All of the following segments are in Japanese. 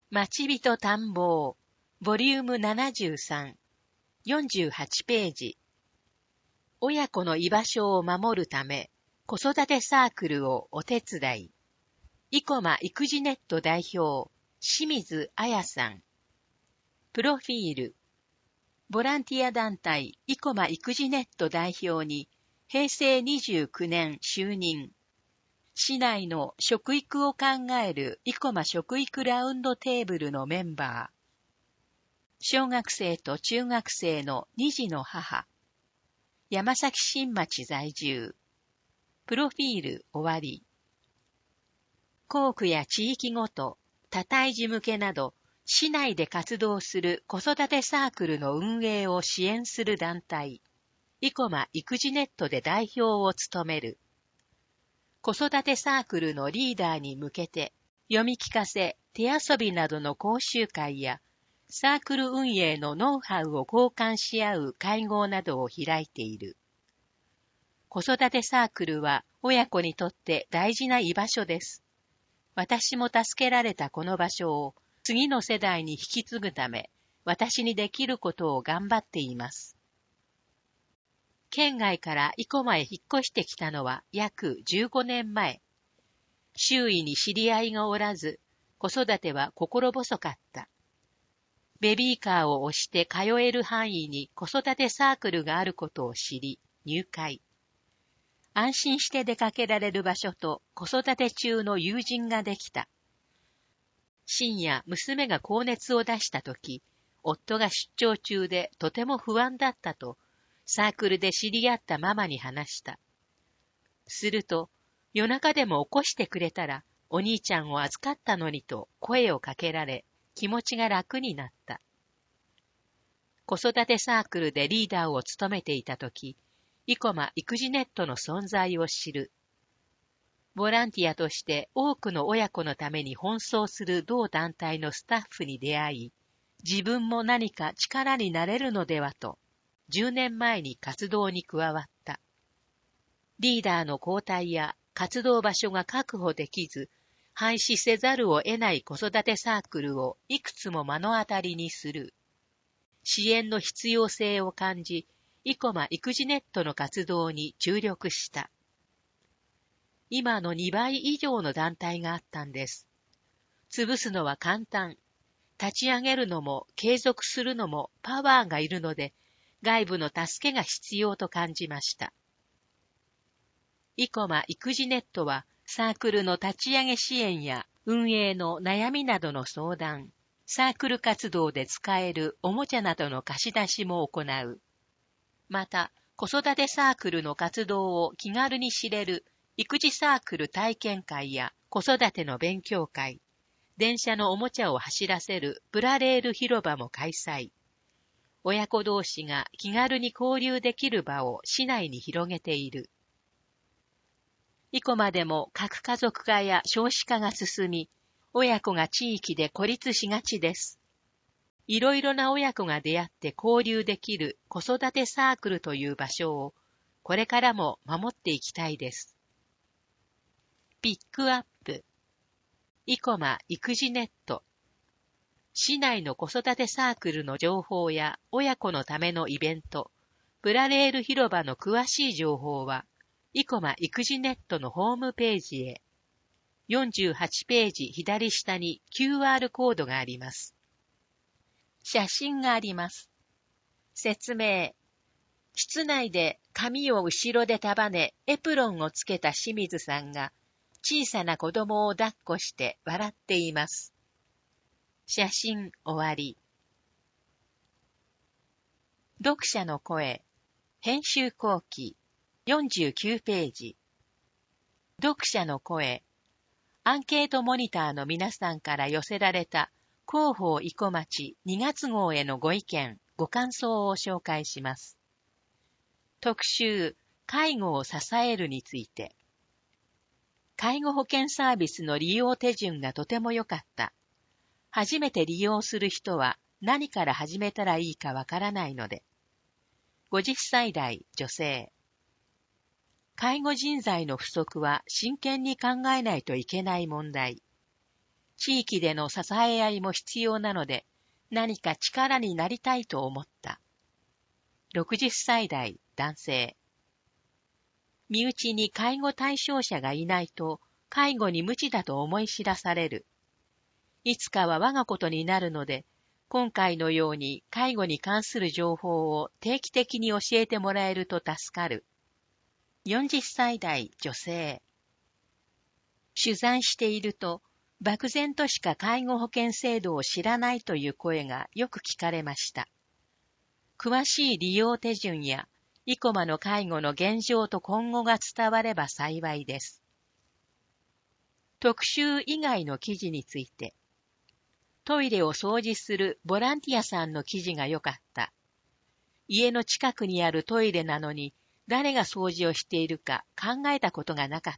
町人探訪、ボリューム73、48ページ。親子の居場所を守るため、子育てサークルをお手伝い。生駒育児ネット代表、清水彩さん。プロフィール。ボランティア団体、生駒育児ネット代表に、平成29年就任。市内の食育を考える生駒食育ラウンドテーブルのメンバー。小学生と中学生の2児の母。山崎新町在住。プロフィール終わり。校区や地域ごと、多胎児向けなど、市内で活動する子育てサークルの運営を支援する団体。生駒育児ネットで代表を務める。子育てサークルのリーダーに向けて、読み聞かせ、手遊びなどの講習会や、サークル運営のノウハウを交換し合う会合などを開いている。子育てサークルは親子にとって大事な居場所です。私も助けられたこの場所を次の世代に引き継ぐため、私にできることを頑張っています。県外から生駒へ引っ越してきたのは約15年前。周囲に知り合いがおらず、子育ては心細かった。ベビーカーを押して通える範囲に子育てサークルがあることを知り、入会。安心して出かけられる場所と子育て中の友人ができた。深夜、娘が高熱を出したとき、夫が出張中でとても不安だったと、サークルで知り合ったママに話した。すると、夜中でも起こしてくれたら、お兄ちゃんを預かったのにと声をかけられ、気持ちが楽になった。子育てサークルでリーダーを務めていたとき、生駒育児ネットの存在を知る。ボランティアとして多くの親子のために奔走する同団体のスタッフに出会い、自分も何か力になれるのではと、10年前に活動に加わった。リーダーの交代や活動場所が確保できず、廃止せざるを得ない子育てサークルをいくつも目の当たりにする。支援の必要性を感じ、生駒育児ネットの活動に注力した。今の2倍以上の団体があったんです。潰すのは簡単。立ち上げるのも継続するのもパワーがいるので、外部の助けが必要と感じました。生駒育児ネットはサークルの立ち上げ支援や運営の悩みなどの相談、サークル活動で使えるおもちゃなどの貸し出しも行う。また、子育てサークルの活動を気軽に知れる育児サークル体験会や子育ての勉強会、電車のおもちゃを走らせるプラレール広場も開催。親子同士が気軽に交流できる場を市内に広げている。生駒でも核家族化や少子化が進み、親子が地域で孤立しがちです。いろいろな親子が出会って交流できる子育てサークルという場所を、これからも守っていきたいです。ピックアップ。生駒育児ネット。市内の子育てサークルの情報や親子のためのイベント、プラレール広場の詳しい情報は、生駒育児ネットのホームページへ。48ページ左下に QR コードがあります。写真があります。説明。室内で髪を後ろで束ね、エプロンをつけた清水さんが、小さな子供を抱っこして笑っています。写真終わり。読者の声。編集後期。49ページ。読者の声。アンケートモニターの皆さんから寄せられた広報生駒町2月号へのご意見、ご感想を紹介します。特集、介護を支えるについて。介護保険サービスの利用手順がとても良かった。初めて利用する人は何から始めたらいいかわからないので。50歳代女性。介護人材の不足は真剣に考えないといけない問題。 地域での支え合いも必要なので、何か力になりたいと思った。60歳代男性。身内に介護対象者がいないと、介護に無知だと思い知らされる。いつかは我がことになるので、今回のように介護に関する情報を定期的に教えてもらえると助かる。40歳代女性。取材していると、漠然としか介護保険制度を知らないという声がよく聞かれました。詳しい利用手順や、生駒の介護の現状と今後が伝われば幸いです。特集以外の記事について、トイレを掃除するボランティアさんの記事が良かった。家の近くにあるトイレなのに、誰が掃除をしているか考えたことがなかった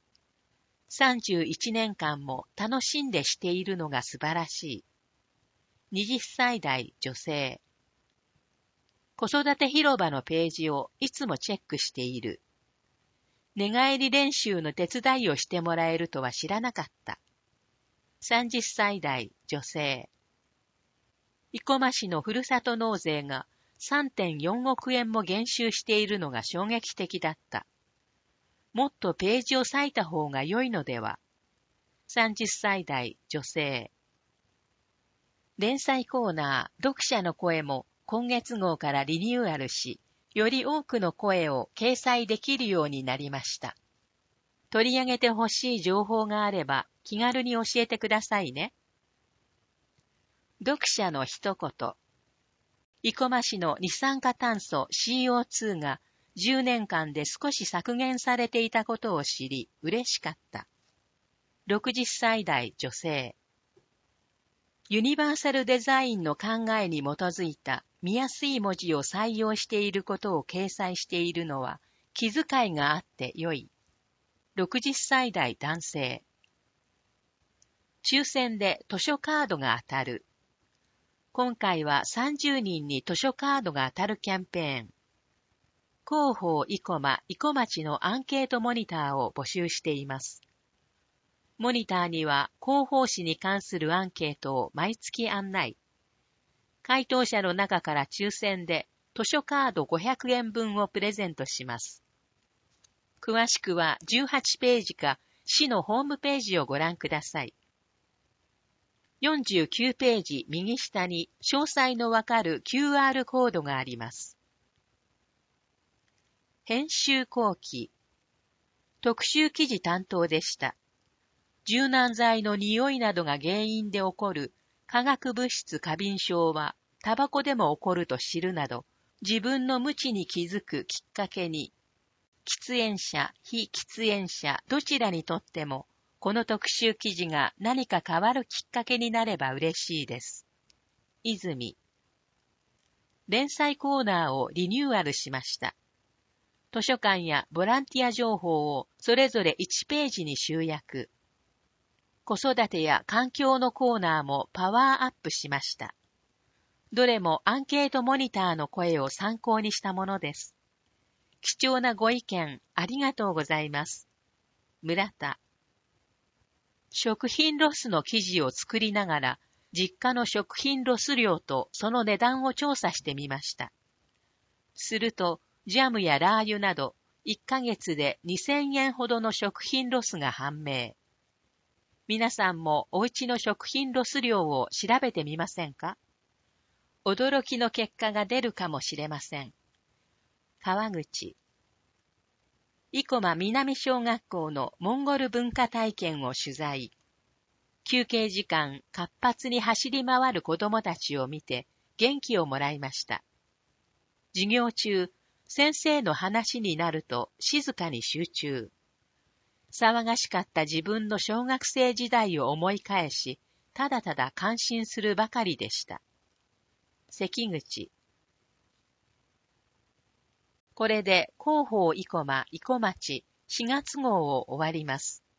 。31年間も楽しんでしているのが素晴らしい。20歳代女性。子育て広場のページをいつもチェックしている。寝返り練習の手伝いをしてもらえるとは知らなかった。30歳代女性。生駒市のふるさと納税が 3.4 億円も減収しているのが衝撃的だった。もっとページを割いた方が良いのでは。30歳代女性。連載コーナー、読者の声も今月号からリニューアルし、より多くの声を掲載できるようになりました。取り上げてほしい情報があれば気軽に教えてくださいね。読者の一言。生駒市の二酸化炭素 CO2 が10年間で少し削減されていたことを知り嬉しかった。60歳代女性。ユニバーサルデザインの考えに基づいた見やすい文字を採用していることを掲載しているのは気遣いがあって良い。60歳代男性。抽選で図書カードが当たる。今回は30人に図書カードが当たるキャンペーン。広報生駒、生駒町のアンケートモニターを募集しています。モニターには広報誌に関するアンケートを毎月案内。回答者の中から抽選で図書カード500円分をプレゼントします。詳しくは18ページか市のホームページをご覧ください。49ページ右下に詳細のわかる QR コードがあります。編集後期。特集記事担当でした。柔軟剤の匂いなどが原因で起こる化学物質過敏症はタバコでも起こると知るなど、自分の無知に気づくきっかけに、喫煙者、非喫煙者どちらにとっても、この特集記事が何か変わるきっかけになれば嬉しいです。泉。連載コーナーをリニューアルしました。図書館やボランティア情報をそれぞれ1ページに集約。子育てや環境のコーナーもパワーアップしました。どれもアンケートモニターの声を参考にしたものです。貴重なご意見ありがとうございます。村田。食品ロスの記事を作りながら、実家の食品ロス量とその値段を調査してみました。すると、ジャムやラー油など、1ヶ月で2000円ほどの食品ロスが判明。皆さんもお家の食品ロス量を調べてみませんか？驚きの結果が出るかもしれません。川口。生駒南小学校のモンゴル文化体験を取材。休憩時間、活発に走り回る子供たちを見て元気をもらいました。授業中、先生の話になると静かに集中。騒がしかった自分の小学生時代を思い返し、ただただ感心するばかりでした。関口。これで広報生駒、生駒町4月号を終わります。